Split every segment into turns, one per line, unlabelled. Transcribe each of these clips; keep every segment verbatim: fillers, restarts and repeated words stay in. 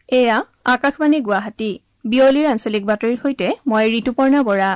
এয়া আকাশবাণী গুৱাহাটী বিয়লিৰ আঞ্চলিক বাতৰিৰ সৈতে মই ঋতুপৰ্ণা বৰা।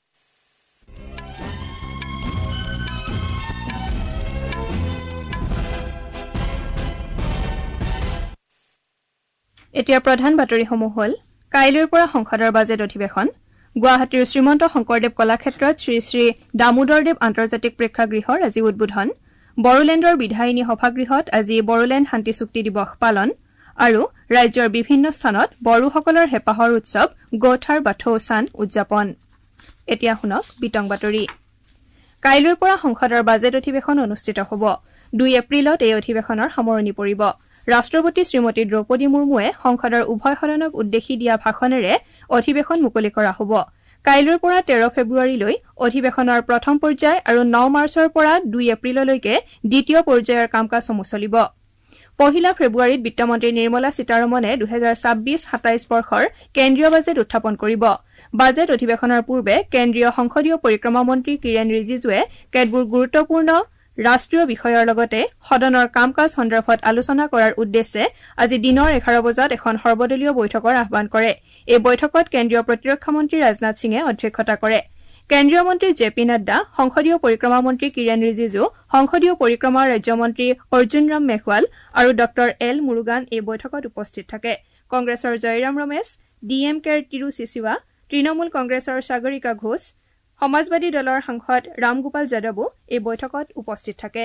এতিয়া প্ৰধান বাতৰিসমূহ হ'ল কাইলৈৰ পৰা সংসদৰ বাজেট অধিৱেশন, গুৱাহাটীৰ শ্ৰীমন্ত শংকৰদেৱ কলাক্ষেত্ৰত শ্ৰী শ্ৰী দামোদৰদেৱ আন্তৰ্জাতিক প্ৰেক্ষাগৃহৰ আজি উদ্বোধন, বড়োলেণ্ডৰ বিধায়িনী সভাগৃহত আজি বড়োলেণ্ড শান্তি চুক্তি দিৱস পালন আৰু ৰাজ্যৰ বিভিন্ন স্থানত বড়োসকলৰ হেঁপাহৰ উৎসৱ গোঠাৰ বাথৌ চান উদযাপন। এতিয়া শুনক বিতং বাতৰি। কাইলৈৰ পৰা সংসদৰ বাজেট অধিৱেশন অনুষ্ঠিত হ'ব। দুই এপ্ৰিলত এই অধিৱেশনৰ সামৰণি পৰিব। ৰাষ্ট্ৰপতি শ্ৰীমতী দ্ৰৌপদী মুৰ্মুৱে সংসদৰ উভয় সদনক উদ্দেশ্যি দিয়া ভাষণেৰে অধিৱেশন মুকলি কৰা হ'ব। কাইলৈৰ পৰা তেৰ ফেব্ৰুৱাৰীলৈ অধিৱেশনৰ প্ৰথম পৰ্যায় আৰু ন মাৰ্চৰ পৰা দুই এপ্ৰিললৈকে দ্বিতীয় পৰ্যায়ৰ কাম কাজসমূহ চলিব। পহিলা ফেব্ৰুৱাৰীত বিত্তমন্ত্ৰী নিৰ্মলা সীতাৰমণে দুহেজাৰ ছাব্বিছ সাতাইছ বৰ্ষৰ কেন্দ্ৰীয় বাজেট উত্থাপন কৰিব। বাজেট অধিৱেশনৰ পূৰ্বে কেন্দ্ৰীয় সংসদীয় পৰিক্ৰমা মন্ত্ৰী কিৰেণ ৰিজিজুৱে কেতবোৰ গুৰুত্বপূৰ্ণ ৰাষ্ট্ৰীয় বিষয়ৰ লগতে সদনৰ কাম কাজ সন্দৰ্ভত আলোচনা কৰাৰ উদ্দেশ্যে আজি দিনৰ এঘাৰ বজাত এখন সৰ্বদলীয় বৈঠকৰ আহ্বান কৰে। এই বৈঠকত কেন্দ্ৰীয় প্ৰতিৰক্ষা মন্ত্ৰী ৰাজনাথ সিঙে অধ্যক্ষতা কৰে। কেন্দ্ৰীয় মন্ত্ৰী জে পি নাড্ডা, সংসদীয় পৰিক্ৰমা মন্ত্ৰী কিৰেণ ৰিজিজু, সংসদীয় পৰিক্ৰমা ৰাজ্যমন্ত্ৰী অৰ্জুন ৰাম মেঘৱাল আৰু ড এল মুৰুগান এই বৈঠকত উপস্থিত থাকে। কংগ্ৰেছৰ জয়ৰাম ৰমেশ, ডি এম কেৰ তিৰু চিচিৱা, তৃণমূল কংগ্ৰেছৰ সাগৰিকা ঘোষ, সমাজবাদী দলৰ সাংসদ ৰামগোপাল যাদৱো এই বৈঠকত উপস্থিত থাকে।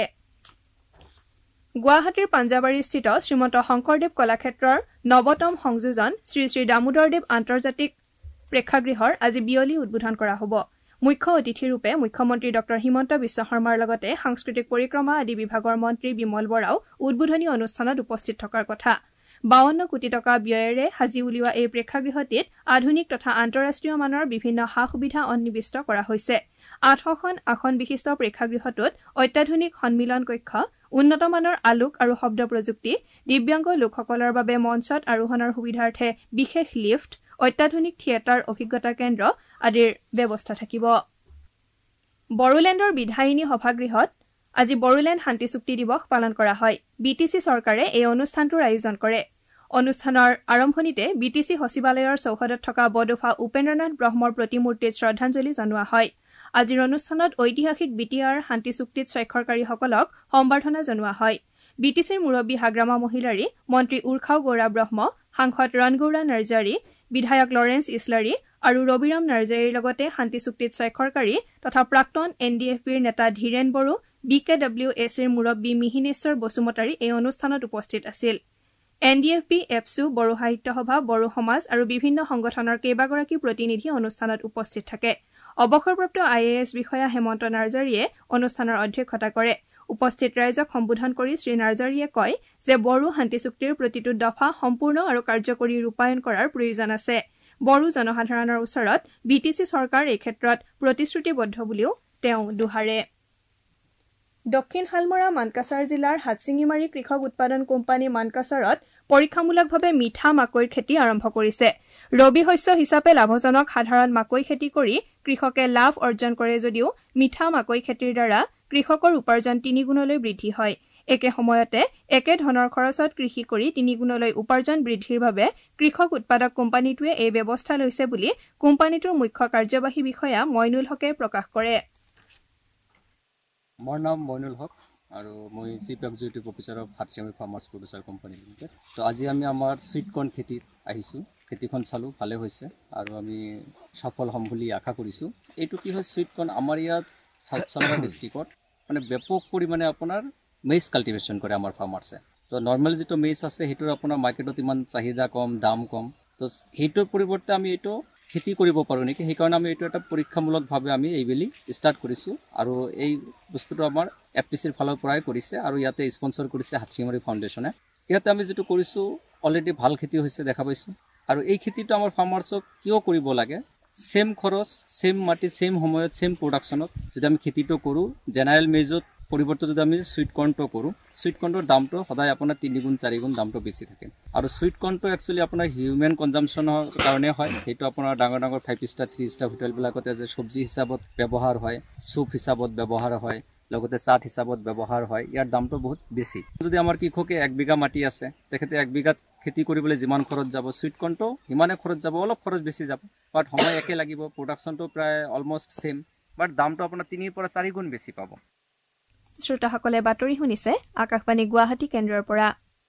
গুৱাহাটীৰ পাঞ্জাবাৰীস্থিত শ্ৰীমন্ত শংকৰদেৱ কলাক্ষেত্ৰৰ নৱতম সংযোজন শ্ৰী শ্ৰী দামোদৰদেৱ আন্তৰ্জাতিক প্ৰেক্ষাগৃহৰ আজি বিয়লি উদ্বোধন কৰা হ'ব। মুখ্য অতিথিৰূপে মুখ্যমন্ত্ৰী ড হিমন্ত বিশ্ব শৰ্মাৰ লগতে সাংস্কৃতিক পৰিক্ৰমা আদি বিভাগৰ মন্ত্ৰী বিমল বৰাও উদ্বোধনী অনুষ্ঠানত উপস্থিত থকাৰ কথা। বাৱন্ন কোটি টকা ব্যয়েৰে সাজি উলিওৱা এই প্ৰেক্ষাগৃহটিত আধুনিক তথা আন্তঃৰাষ্ট্ৰীয় মানৰ বিভিন্ন সা সুবিধা সন্নিৱিষ্ট কৰা হৈছে। আঠশখন আসন বিশিষ্ট প্ৰেক্ষাগৃহটোত অত্যাধুনিক সন্মিলন কক্ষ, উন্নত মানৰ আলোক আৰু শব্দ প্ৰযুক্তি, দিব্যাংগ লোকসকলৰ বাবে মঞ্চত আৰোহণৰ সুবিধাৰ্থে বিশেষ লিফ্ট, অত্যাধুনিক থিয়েটাৰ অভিজ্ঞতা কেন্দ্ৰ আদিৰ ব্যৱস্থা থাকিব। বড়োলেণ্ডৰ বিধায়িনী সভাগৃহত আজি বড়োলেণ্ড শান্তি চুক্তি দিৱস পালন কৰা হয়। বি টি চি চৰকাৰে এই অনুষ্ঠানটোৰ আয়োজন কৰে। অনুষ্ঠানৰ আৰম্ভণিতে বি টি চি সচিবালয়ৰ চৌহদত থকা বডোফা উপেন্দ্ৰনাথ ব্ৰহ্মৰ প্ৰতিমূৰ্তিত শ্ৰদ্ধাঞ্জলি জনোৱা হয়। আজিৰ অনুষ্ঠানত ঐতিহাসিক বি টি আৰ শান্তি চুক্তিত স্বাক্ষৰকাৰীসকলক সম্বৰ্ধনা জনোৱা হয়। বি টি চিৰ মুৰব্বী হাগ্ৰামা মহিলাৰী, মন্ত্ৰী উৰ্খাও গৌৰা ব্ৰহ্ম, সাংসদ ৰণগৌৰা নাৰ্জাৰী, বিধায়ক লৰেন্স ইছলাৰী আৰু ৰবিৰাম নাৰ্জাৰীৰ লগতে শান্তি চুক্তিত স্বাক্ষৰকাৰী তথা প্ৰাক্তন এন ডি এফ বিৰ নেতা Dhiren Boro, B K W A চিৰ মুৰব্বী মিহিনেশ্বৰ বসুমতাৰী এই অনুষ্ঠানত উপস্থিত আছিল। N D F B, ABSU, Bodo Sahitya Sabha, Bodo সমাজ আৰু বিভিন্ন সংগঠনৰ কেইবাগৰাকী প্ৰতিনিধি অনুষ্ঠানত উপস্থিত থাকে। অৱসৰপ্ৰাপ্ত আই এ এছ বিষয়া হেমন্ত নাৰ্জাৰীয়ে অনুষ্ঠানৰ অধ্যক্ষতা কৰে। উপস্থিত ৰাইজক সম্বোধন কৰি শ্ৰী নাৰ্জাৰীয়ে কয় যে বড়ো শান্তি চুক্তিৰ প্ৰতিটো দফা সম্পূৰ্ণ আৰু কাৰ্যকৰী ৰূপায়ণ কৰাৰ প্ৰয়োজন আছে। বড়ো জনসাধাৰণৰ ওচৰত বি টি চি চৰকাৰ এই ক্ষেত্ৰত প্ৰতিশ্ৰুতিবদ্ধ বুলিও তেওঁ দোহাৰে। দক্ষিণ হালমৰা মানকাছাৰ জিলাৰ হাটচিঙিমাৰী কৃষক উৎপাদন কোম্পানী মানকাছাৰত পৰীক্ষামূলকভাৱে মিঠা মাকৈৰ খেতি আৰম্ভ কৰিছে। ৰবি শস্য হিচাপে লাভজনক সাধাৰণ মাকৈ খেতি কৰি কৃষকে লাভ অৰ্জন কৰে যদিও মিঠা মাকৈ খেতিৰ দ্বাৰা কৃষকৰ উপাৰ্জন তিনিগুণলৈ বৃদ্ধি হয়। একে সময়তে একে ধনৰ খৰচত কৃষি কৰি তিনিগুণলৈ উপাৰ্জন বৃদ্ধিৰ বাবে কৃষক উৎপাদক কোম্পানীটোৱে এই ব্যৱস্থা লৈছে বুলি কোম্পানীটোৰ মুখ্য কাৰ্যবাহী বিষয়া মইনুল হকে প্ৰকাশ কৰে।
মোৰ নাম মইনুল হক আৰু মই চিফ এক্সিকিউটিভ অফিচাৰ অফ হাটচিঙি ফাৰ্মাৰ্ছ প্ৰডিউচাৰ কোম্পানী লিমিটেড। তো আজি আমি আমাৰ চুইট কৰ্ণ খেতিত আহিছোঁ। খেতিখন চালোঁ, ভালে হৈছে আৰু আমি সফল হ'ম বুলি আশা কৰিছোঁ। এইটো কি হয়, চুইট কৰ্ণ আমাৰ ইয়াত চাউথ চামৰা ডিষ্ট্ৰিক্টত মানে ব্যাপক পৰিমাণে আপোনাৰ মেইজ কাল্টিভেশ্যন কৰে আমাৰ ফাৰ্মাৰ্ছে। তো নৰ্মেল যিটো মেইজ আছে সেইটোৰ আপোনাৰ মাৰ্কেটত ইমান চাহিদা কম, দাম কম। তো সেইটোৰ পৰিৱৰ্তে আমি এইটো খেতি কৰিব পাৰোঁ নেকি, সেইকাৰণে আমি এইটো এটা পৰীক্ষামূলকভাৱে আমি এইবেলি ষ্টাৰ্ট কৰিছোঁ। আৰু এই বস্তুটো আমাৰ এফ টি চিৰ ফালৰ পৰাই কৰিছে আৰু ইয়াতে স্পনচৰ কৰিছে হাটচিঙিমাৰী ফাউণ্ডেশ্যনে। ইয়াতে আমি যিটো কৰিছোঁ অলৰেডি ভাল খেতি হৈছে দেখা পাইছোঁ। আৰু এই খেতিটো আমাৰ ফাৰ্মাৰ্ছক কিয় কৰিব লাগে, ছেম খৰচ, ছেম মাটি, ছেম সময়ত, ছেম প্ৰডাকশ্যনত যদি আমি খেতিটো কৰোঁ, জেনেৰেল মেইজত পৰিৱৰ্তে যদি আমি চুইট কৰ্ণটো কৰোঁ, চুইট কৰ্ণটোৰ দামটো সদায় আপোনাৰ তিনিগুণ চাৰিগুণ দামটো বেছি থাকে। আৰু চুইট কৰ্ণটো একচুৱেলি আপোনাৰ হিউমেন কনজামশ্যনৰ কাৰণে হয়। সেইটো আপোনাৰ ডাঙৰ ডাঙৰ ফাইভ ষ্টাৰ থ্ৰী ষ্টাৰ হোটেলবিলাকতে যে চব্জি হিচাপত ব্যৱহাৰ হয়, চুপ হিচাপত ব্যৱহাৰ হয়, লগতে চাট হিচাপত ব্যৱহাৰ হয়, ইয়াৰ দামটো বহুত বেছি। যদি আমাৰ কৃষকে এক বিঘা মাটি আছে, তেখেতে এক বিঘাত খেতি কৰিবলৈ যিমান খৰচ যাব সুইট কৰ্ণটো সিমানে খৰচ যাব, অলপ খৰচ বেছি যাব, বাট সময় একে লাগিব, প্ৰডাকশ্যনটো প্ৰায় অলমষ্ট সেম, বাট দামটো আপোনাৰ তিনিৰ পৰা চাৰি গুণ বেছি পাব।
শ্ৰোতাসকলে বাতৰি শুনিছে আকাশবাণী গুৱাহাটী কেন্দ্ৰৰ পৰা।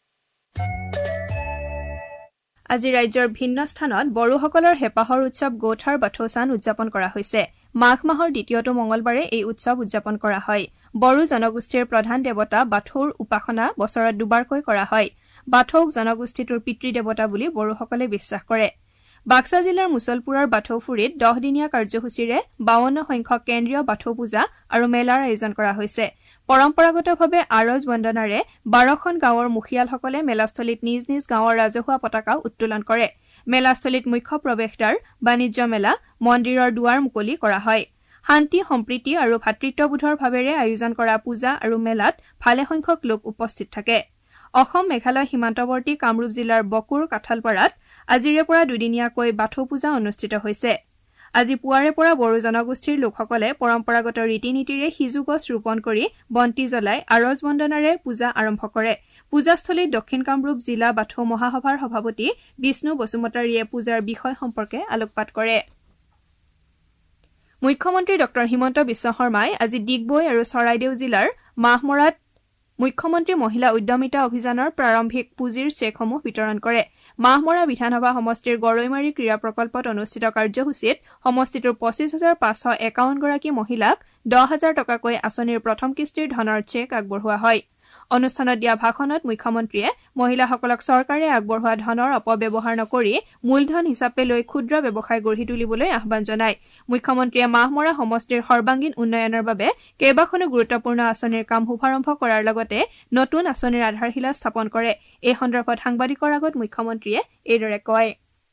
আজি ৰাজ্যৰ ভিন্ন স্থানত বড়োসকলৰ হেঁপাহৰ উৎসৱ গোঠাৰ বাথৌচান উদযাপন কৰা হৈছে। মাঘ মাহৰ দ্বিতীয়টো মঙলবাৰে এই উৎসৱ উদযাপন কৰা হয়। বড়ো জনগোষ্ঠীৰ প্ৰধান দেৱতা বাথৌৰ উপাসনা বছৰত দুবাৰকৈ কৰা হয়। বাথৌক জনগোষ্ঠীটোৰ পিতৃদেৱতা বুলি বড়োসকলে বিশ্বাস কৰে। বাক্সা জিলাৰ মুছলপুৰৰ বাথৌফুৰিত দহদিনীয়া কাৰ্যসূচীৰে বাৱন্ন সংখ্যক কেন্দ্ৰীয় বাথৌ পূজা আৰু মেলাৰ আয়োজন কৰা হৈছে। পৰম্পৰাগতভাৱে আৰজ বন্দনাৰে বাৰখন গাঁৱৰ মুখিয়ালসকলে মেলাস্থলীত নিজ নিজ গাঁৱৰ ৰাজহুৱা পতাকা উত্তোলন কৰে। মেলাস্থলীত মুখ্য প্ৰৱেশদ্বাৰ, বাণিজ্য মেলা, মন্দিৰৰ দুৱাৰ মুকলি কৰা হয়। শান্তি, সম্প্ৰীতি আৰু ভাতৃত্ববোধৰ ভাৱেৰে আয়োজন কৰা পূজা আৰু মেলাত ভালেসংখ্যক লোক উপস্থিত থাকে। অসম মেঘালয় সীমান্তৱৰ্তী কামৰূপ জিলাৰ বকুৰ কাঠালপাৰাত আজিৰে পৰা দুদিনীয়াকৈ বাথৌ পূজা অনুষ্ঠিত হৈছে। আজি পুৱাৰে পৰা বড়ো জনগোষ্ঠীৰ লোকসকলে পৰম্পৰাগত ৰীতি নীতিৰে সিজু গছ ৰোপণ কৰি বন্তি জ্বলাই আৰজ বন্দনাৰে পূজা আৰম্ভ কৰে। পূজাস্থলীত দক্ষিণ কামৰূপ জিলা বাথৌ মহাসভাৰ সভাপতি বিষ্ণু বসুমতাৰীয়ে পূজাৰ বিষয় সম্পৰ্কে আলোকপাত কৰে। মুখ্যমন্ত্ৰী ড হিমন্ত বিশ্ব শৰ্মাই আজি ডিগবৈ আৰু চৰাইদেউ জিলাৰ মাহমৰাত মুখ্যমন্ত্ৰী মহিলা উদ্যমিতা অভিযানৰ প্ৰাৰম্ভিক পুঁজিৰ চেকসমূহ বিতৰণ কৰে। মাহমৰা বিধানসভা সমষ্টিৰ গৰৈমাৰী ক্ৰীড়া প্ৰকল্পত অনুষ্ঠিত কাৰ্যসূচীত সমষ্টিটোৰ পঁচিছ হাজাৰ পাঁচশ একাৱন্নগৰাকী মহিলাক দহ হাজাৰ টকাকৈ আঁচনিৰ প্ৰথম কিস্তিৰ ধনৰ চেক আগবঢ়োৱা হয়। অনুষ্ঠানত দিয়া ভাষণত মুখ্যমন্ত্ৰীয়ে মহিলাসকলক চৰকাৰে আগবঢ়োৱা ধনৰ অপব্যৱহাৰ নকৰি মূলধন হিচাপে লৈ ক্ষুদ্ৰ ব্যৱসায় গঢ়ি তুলিবলৈ আহ্বান জনায়। মুখ্যমন্ত্ৰীয়ে মাহমৰা সমষ্টিৰ সৰ্বাংগীন উন্নয়নৰ বাবে কেইবাখনো গুৰুত্বপূৰ্ণ আঁচনিৰ কাম শুভাৰম্ভ কৰাৰ লগতে নতুন আঁচনিৰ আধাৰশিলা স্থাপন কৰে। এই সন্দৰ্ভত সাংবাদিকৰ আগত মুখ্যমন্ত্ৰীয়ে এইদৰে কয়।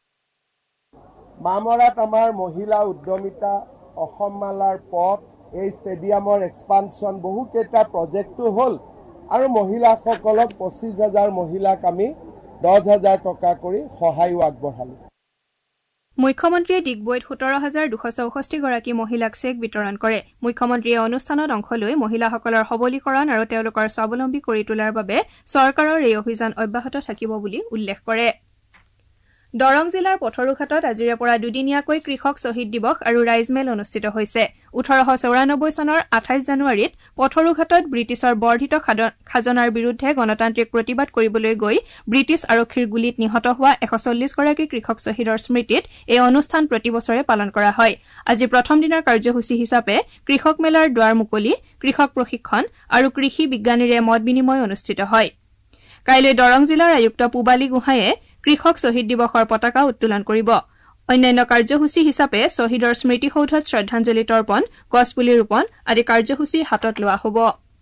মাহমৰাত আমাৰ মহিলা উদ্যমিতা, অসম মালাৰ পথ, এই ষ্টেডিয়ামৰ এক্সপানশ্যন বহুকেইটা প্ৰজেক্টটো হ'ল আৰু মহিলাসকলক পঁচিছ হাজাৰ মহিলাক আমি দহ হাজাৰ টকা কৰি সহায়ো আগবঢ়ালো।
মুখ্যমন্ত্ৰীয়ে ডিগবৈত সোতৰ হাজাৰ দুশ চৌষষ্ঠি গৰাকী মহিলাক চেক বিতৰণ কৰে। মুখ্যমন্ত্ৰীয়ে অনুষ্ঠানত অংশ লৈ মহিলাসকলৰ সবলীকৰণ আৰু তেওঁলোকৰ স্বাৱলম্বী কৰি তোলাৰ বাবে চৰকাৰৰ এই অভিযান অব্যাহত থাকিব বুলি উল্লেখ কৰে। দৰং জিলাৰ পথৰুঘাটত আজিৰে পৰা দুদিনীয়াকৈ কৃষক শ্বহীদ দিৱস আৰু ৰাইজমেল অনুষ্ঠিত হৈছে। ওঠৰশ চৌৰানব্বৈ চনৰ আঠাইছ জানুৱাৰীত পথৰুঘাটত ব্ৰিটিছৰ বৰ্ধিত খাজনাৰ বিৰুদ্ধে গণতান্ত্ৰিক প্ৰতিবাদ কৰিবলৈ গৈ ব্ৰিটিছ আৰক্ষীৰ গুলীত নিহত হোৱা এশ চল্লিছগৰাকী কৃষক শ্বহীদৰ স্মৃতিত এই অনুষ্ঠান প্ৰতিবছৰে পালন কৰা হয়। আজি প্ৰথম দিনৰ কাৰ্যসূচী হিচাপে কৃষক মেলাৰ দুৱাৰ মুকলি, কৃষক প্ৰশিক্ষণ আৰু কৃষি বিজ্ঞানীৰে মত বিনিময় অনুষ্ঠিত হয়। কাইলৈ দৰং জিলাৰ আয়ুক্ত পূবালী গোহাঁয়ে কৃষক শ্বহীদ দিৱসৰ পতাকা উত্তোলন কৰিব। অন্যান্য কাৰ্যসূচী হিচাপে শ্বহীদৰ স্মৃতিসৌধত শ্ৰদ্ধাঞ্জলি তৰ্পণ, গছপুলি ৰোপণ আদি কাৰ্যসূচী হাতত লোৱা হ'ব।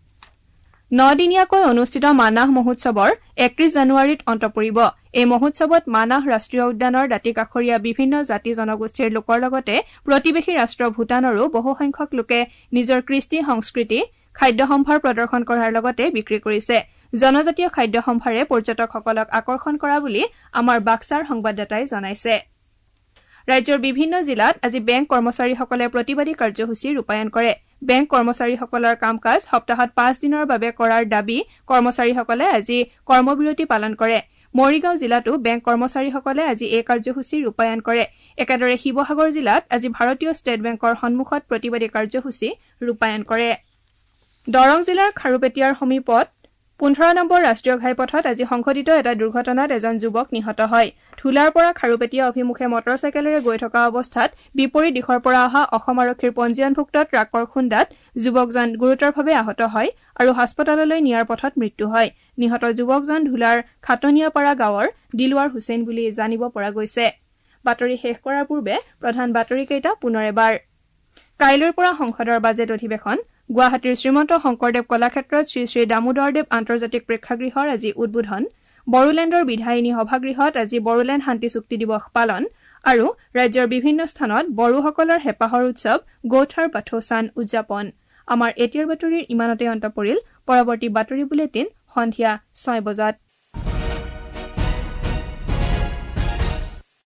নদিনীয়াকৈ অনুষ্ঠিত মানাহ মহোৎসৱৰ একত্ৰিশ জানুৱাৰীত অন্ত পৰিব। এই মহোৎসৱত মানাহ ৰাষ্ট্ৰীয় উদ্যানৰ দাঁতিকাষৰীয়া বিভিন্ন জাতি জনগোষ্ঠীৰ লোকৰ লগতে প্ৰতিবেশী ৰাষ্ট্ৰ ভূটানৰো বহুসংখ্যক লোকে নিজৰ কৃষ্টি সংস্কৃতি খাদ্য সম্ভাৰ প্ৰদৰ্শন কৰাৰ লগতে বিক্ৰী কৰিছে। জনজাতীয় খাদ্য সম্ভাৰে পৰ্যটকসকলক আকৰ্ষণ কৰা বুলি আমাৰ বাক্সাৰ সংবাদদাতাই জনাইছে। ৰাজ্যৰ বিভিন্ন জিলাত আজি বেংক কৰ্মচাৰীসকলে প্ৰতিবাদী কাৰ্যসূচী ৰূপায়ণ কৰে। বেংক কৰ্মচাৰীসকলৰ কাম কাজ সপ্তাহত পাঁচ দিনৰ বাবে কৰাৰ দাবী কৰ্মচাৰীসকলে আজি কৰ্মবিৰতি পালন কৰে। মৰিগাঁও জিলাতো বেংক কৰ্মচাৰীসকলে আজি এই কাৰ্যসূচী ৰূপায়ণ কৰে। একেদৰে শিৱসাগৰ জিলাত আজি ভাৰতীয় ষ্টেট বেংকৰ সন্মুখত প্ৰতিবাদী কাৰ্যসূচী ৰূপায়ণ কৰে। দৰং জিলাৰ খাৰুপেটীয়াৰ সমীপত পোন্ধৰ নম্বৰ ৰাষ্ট্ৰীয় ঘাইপথত আজি সংঘটিত এটা দুৰ্ঘটনাত এজন যুৱক নিহত হয়। ধুলাৰ পৰা খাৰুপেটীয়া অভিমুখে মটৰচাইকেলেৰে গৈ থকা অৱস্থাত বিপৰীত দিশৰ পৰা অহা অসম আৰক্ষীৰ পঞ্জীয়নভুক্ত ট্ৰাকৰ খুন্দাত যুৱকজন গুৰুতৰভাৱে আহত হয় আৰু হাস্পতাললৈ নিয়াৰ পথত মৃত্যু হয়। নিহত যুৱকজন ধুলাৰ খাটনিয়াপাৰা গাঁৱৰ দিলৱাৰ হুছেইন বুলি জানিব পৰা গৈছে। বাতৰি শেষ কৰাৰ পূৰ্বে প্ৰধান বাতৰিকেইটা পুনৰ এবাৰ। কাইলৈৰ পৰা সংসদৰ বাজেট অধিৱেশন। গুৱাহাটীৰ শ্ৰীমন্ত শংকৰদেৱ কলাক্ষেত্ৰত শ্ৰী শ্ৰী দামোদৰদেৱ আন্তৰ্জাতিক প্ৰেক্ষাগৃহৰ আজি উদ্বোধন। বড়োলেণ্ডৰ বিধায়িনী সভাগৃহত আজি বড়োলেণ্ড শান্তি চুক্তি দিৱস পালন আৰু ৰাজ্যৰ বিভিন্ন স্থানত বড়োসকলৰ হেঁপাহৰ উৎসৱ গোঠাৰ বাথৌচান উদযাপন। আমাৰ এতিয়াৰ বাতৰিৰ ইমানতে অন্ত পৰিল। পৰৱৰ্তী বাতৰি বুলেটিন সন্ধিয়া ছয় বজাত।